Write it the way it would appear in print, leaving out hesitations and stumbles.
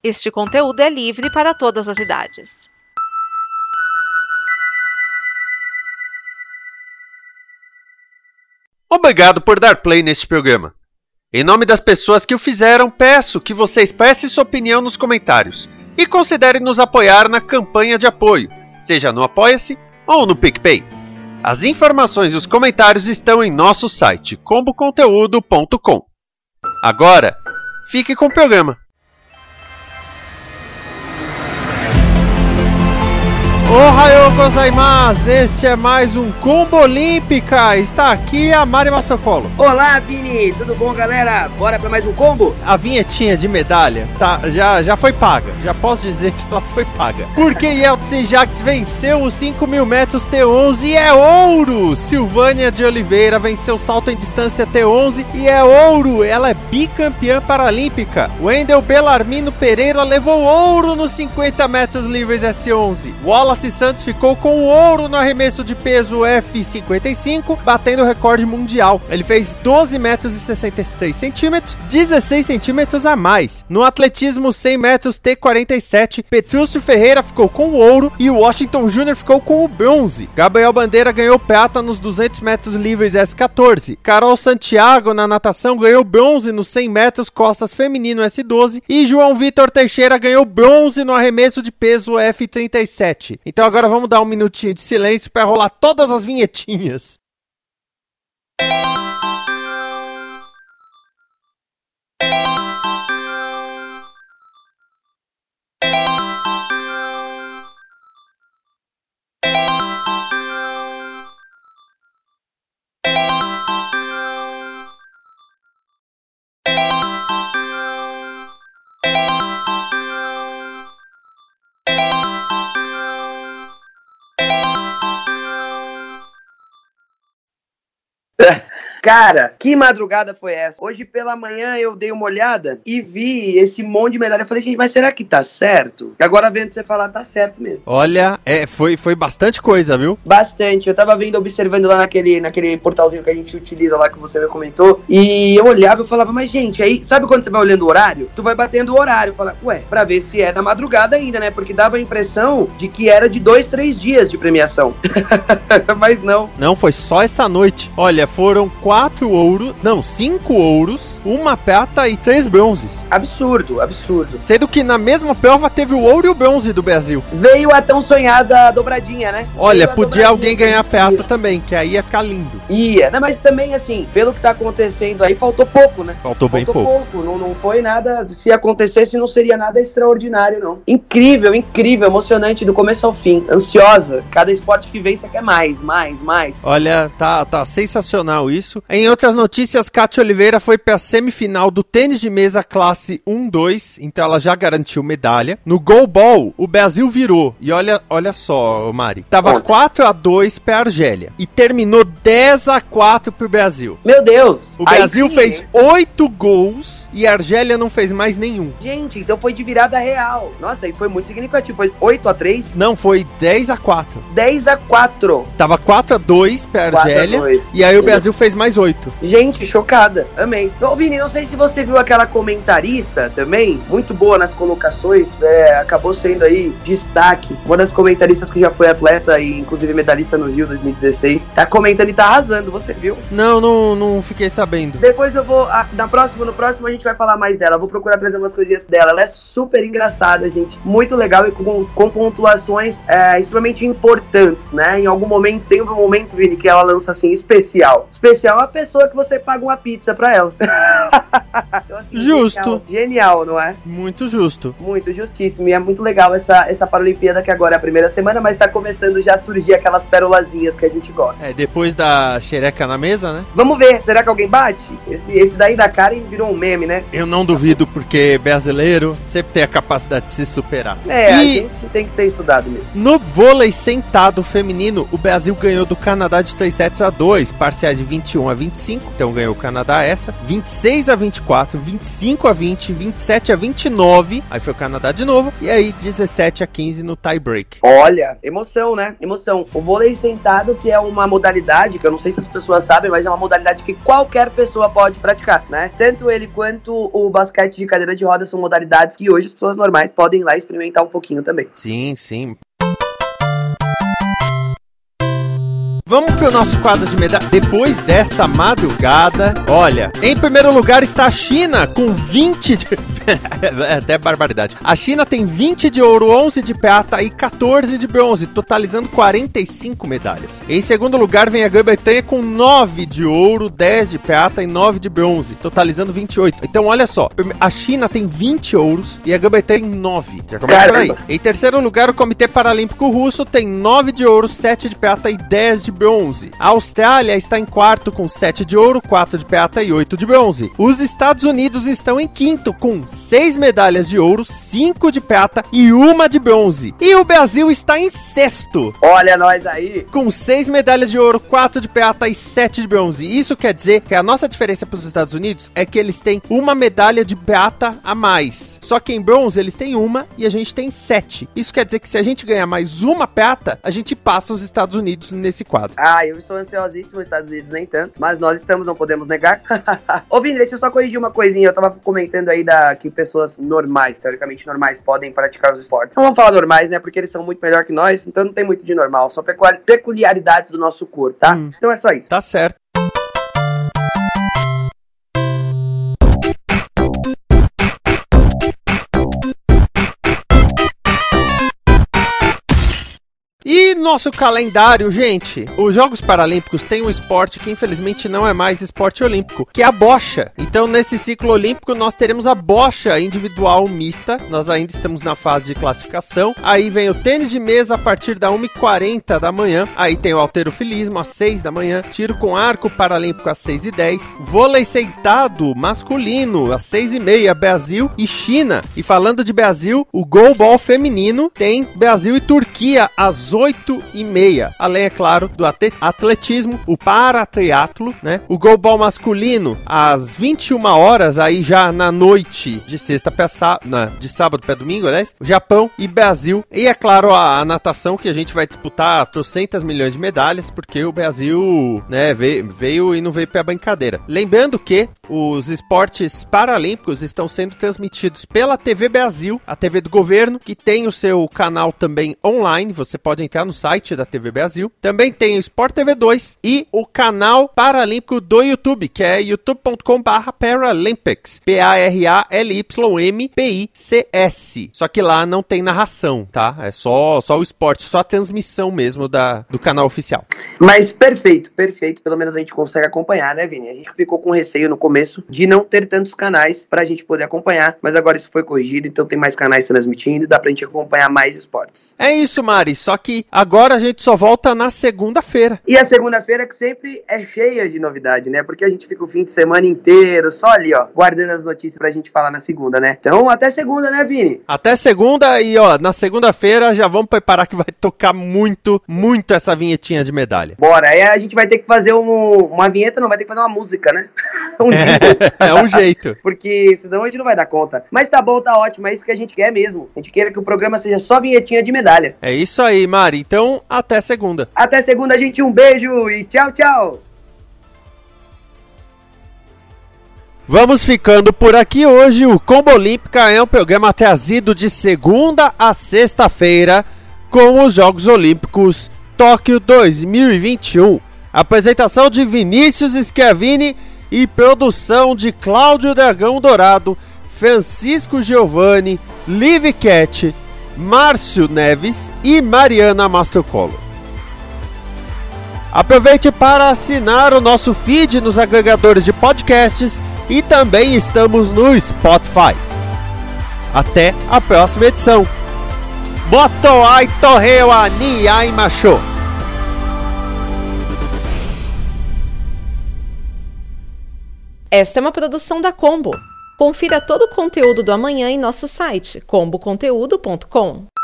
Este conteúdo é livre para todas as idades. Obrigado por dar play neste programa. Em nome das pessoas que o fizeram, peço que você expresse sua opinião nos comentários e considere nos apoiar na campanha de apoio, seja no Apoia-se ou no PicPay. As informações e os comentários estão em nosso site, comboconteúdo.com. Agora, fique com o programa. Ohayou gozaimasu! Este é mais um Combo Olímpica. Está aqui a Mari Mastocolo. Olá, Vini! Tudo bom, galera? Bora para mais um combo? A vinhetinha de medalha já foi paga. Já posso dizer que ela foi paga. Porque Yeltsin Jacques venceu os 5.000 metros T11 e é ouro! Silvânia de Oliveira venceu o salto em distância T11 e é ouro! Ela é bicampeã paralímpica. Wendel Belarmino Pereira levou ouro nos 50 metros livres S11. Wallace Santos ficou com ouro no arremesso de peso F55, batendo o recorde mundial. Ele fez 12 metros e 63 centímetros, 16 centímetros a mais. No atletismo 100 metros T47, Petrúcio Ferreira ficou com ouro e o Washington Júnior ficou com o bronze. Gabriel Bandeira ganhou prata nos 200 metros livres S14. Carol Santiago na natação ganhou bronze nos 100 metros costas feminino S12 e João Vitor Teixeira ganhou bronze no arremesso de peso F37. Então agora vamos dar um minutinho de silêncio para rolar todas as vinhetinhas. Cara, que madrugada foi essa? Hoje pela manhã eu dei uma olhada e vi esse monte de medalha. Eu falei, gente, mas será que tá certo? E agora vendo você falar, tá certo mesmo. Olha, foi bastante coisa, viu? Bastante. Eu tava observando lá naquele portalzinho que a gente utiliza lá, que você me comentou. E eu olhava e falava, mas gente, aí, sabe quando você vai olhando o horário? Tu vai batendo o horário. Fala, ué, pra ver se é da madrugada ainda, né? Porque dava a impressão de que era de 2-3 dias de premiação. Mas não. Não, foi só essa noite. Olha, foram 5 ouros, 1 prata e 3 bronzes. Absurdo, absurdo. Sendo que na mesma prova teve o ouro e o bronze do Brasil. Veio a tão sonhada dobradinha, né? Olha, podia alguém ganhar prata também, que aí ia ficar lindo. Ia, não, mas também assim, pelo que tá acontecendo aí, faltou pouco, né? Faltou bem pouco. Não foi nada, se acontecesse não seria nada extraordinário, não. Incrível, emocionante do começo ao fim. Ansiosa, cada esporte que vem você quer mais. Olha, tá sensacional isso. Em outras notícias, Kátia Oliveira foi pra semifinal do tênis de mesa classe 1-2, então ela já garantiu medalha. No goalball, o Brasil virou. E olha só, Mari. Tava 4-2 pra Argélia. E terminou 10-4 pro Brasil. Meu Deus! O Brasil fez 8 gols e a Argélia não fez mais nenhum. Gente, então foi de virada real. Nossa, aí foi muito significativo. Foi 8-3? Não, foi 10-4. 10-4. Tava 4-2 pra Argélia. 4-2. E aí o Brasil fez mais 8. Gente, chocada. Amei. Ô, Vini, não sei se você viu aquela comentarista também, muito boa nas colocações, acabou sendo aí destaque. Uma das comentaristas que já foi atleta e inclusive medalhista no Rio 2016. Tá comentando e tá arrasando, você viu? Não fiquei sabendo. Depois eu vou, no próximo a gente vai falar mais dela. Vou procurar trazer umas coisinhas dela. Ela é super engraçada, gente. Muito legal e com pontuações extremamente importantes, né? Em algum momento, tem um momento, Vini, que ela lança assim, especial. Especial é a pessoa que você paga uma pizza pra ela. Então, assim, justo. Genial, não é? Muito justo. Muito justíssimo. E é muito legal essa Paralimpíada, que agora é a primeira semana, mas tá começando já a surgir aquelas perolazinhas que a gente gosta. Depois da xereca na mesa, né? Vamos ver, será que alguém bate? Esse daí da Karen virou um meme, né? Eu não duvido, porque brasileiro sempre tem a capacidade de se superar. A gente tem que ter estudado mesmo. No vôlei sentado feminino, o Brasil ganhou do Canadá de 3-2, parciais de 21 21 a 25, então ganhou o Canadá essa, 26 a 24, 25 a 20, 27 a 29, aí foi o Canadá de novo, e aí 17 a 15 no tie break. Olha, emoção, né? Emoção. O vôlei sentado, que é uma modalidade, que eu não sei se as pessoas sabem, mas é uma modalidade que qualquer pessoa pode praticar, né? Tanto ele quanto o basquete de cadeira de rodas são modalidades que hoje as pessoas normais podem ir lá experimentar um pouquinho também. Sim, sim. Vamos pro nosso quadro de medalha. Depois desta madrugada, olha, em primeiro lugar está a China com 20 de... até barbaridade. A China tem 20 de ouro, 11 de prata e 14 de bronze, totalizando 45 medalhas. Em segundo lugar vem a Grã-Bretanha com 9 de ouro, 10 de prata e 9 de bronze, totalizando 28. Então olha só, a China tem 20 ouros e a Grã-Bretanha tem 9. Já começa por aí. Em terceiro lugar, o Comitê Paralímpico Russo tem 9 de ouro, 7 de prata e 10 de bronze. A Austrália está em quarto com 7 de ouro, 4 de prata e 8 de bronze. Os Estados Unidos estão em quinto com 6 medalhas de ouro, 5 de prata e 1 de bronze. E o Brasil está em sexto. Olha nós aí. Com 6 medalhas de ouro, 4 de prata e 7 de bronze. Isso quer dizer que a nossa diferença para os Estados Unidos é que eles têm uma medalha de prata a mais. Só que em bronze eles têm uma e a gente tem 7. Isso quer dizer que se a gente ganhar mais uma prata, a gente passa os Estados Unidos nesse quadro. Eu estou ansiosíssimo, os Estados Unidos nem tanto, mas nós estamos, não podemos negar. Ô Vini, deixa eu só corrigir uma coisinha, eu tava comentando aí que pessoas normais, teoricamente normais, podem praticar os esportes. Não vamos falar normais, né, porque eles são muito melhor que nós, então não tem muito de normal, só peculiaridades do nosso corpo, tá? Então é só isso. Tá certo. E nosso calendário, gente, os Jogos Paralímpicos têm um esporte que infelizmente não é mais esporte olímpico, que é a bocha. Então nesse ciclo olímpico nós teremos a bocha individual mista, nós ainda estamos na fase de classificação. Aí vem o tênis de mesa a partir da 1h40 da manhã, aí tem o halterofilismo às 6 da manhã, tiro com arco paralímpico às 6h10, vôlei sentado masculino às 6h30, Brasil e China. E falando de Brasil, o goalball feminino tem Brasil e Turquia às 8h30, além, é claro, do atletismo, o paratriatlo, né? O goalball masculino às 21 horas, aí já na noite de sexta para de sábado para domingo, aliás, Japão e Brasil. E é claro, a natação, que a gente vai disputar 300 milhões de medalhas, porque o Brasil, né, veio e não veio para brincadeira. Lembrando que os esportes paralímpicos estão sendo transmitidos pela TV Brasil, a TV do governo, que tem o seu canal também online, você pode entrar no site da TV Brasil. Também tem o Sport TV 2 e o canal paralímpico do YouTube, que é youtube.com/Paralympics, PARALYMPICS. Só que lá não tem narração, tá? É só o esporte, só a transmissão mesmo do canal oficial. Mas perfeito. Pelo menos a gente consegue acompanhar, né, Vini? A gente ficou com receio no começo de não ter tantos canais pra gente poder acompanhar, mas agora isso foi corrigido, então tem mais canais transmitindo e dá pra gente acompanhar mais esportes. É isso, Mari, só que agora a gente só volta na segunda-feira. E a segunda-feira que sempre é cheia de novidade, né? Porque a gente fica o fim de semana inteiro só ali, ó, guardando as notícias pra gente falar na segunda, né? Então até segunda, né, Vini? Até segunda e, ó, na segunda-feira já vamos preparar que vai tocar muito essa vinhetinha de medalha. Bora, aí a gente vai ter que fazer uma vinheta, não, vai ter que fazer uma música, né? É um jeito. Porque senão a gente não vai dar conta. Mas tá bom, tá ótimo, é isso que a gente quer mesmo. A gente quer que o programa seja só vinhetinha de medalha. É isso aí, Mari. Então, até segunda. Até segunda, gente. Um beijo e tchau, tchau. Vamos ficando por aqui hoje. O Combo Olímpica é um programa trazido de segunda a sexta-feira com os Jogos Olímpicos Tóquio 2021. Apresentação de Vinícius Schiavini e produção de Cláudio Dragão Dourado, Francisco Giovanni, Liv Cat, Márcio Neves e Mariana Mastrocolo. Aproveite para assinar o nosso feed nos agregadores de podcasts e também estamos no Spotify. Até a próxima edição. Moto ai torreu a ni ai macho. Esta é uma produção da Combo. Confira todo o conteúdo do amanhã em nosso site comboconteúdo.com.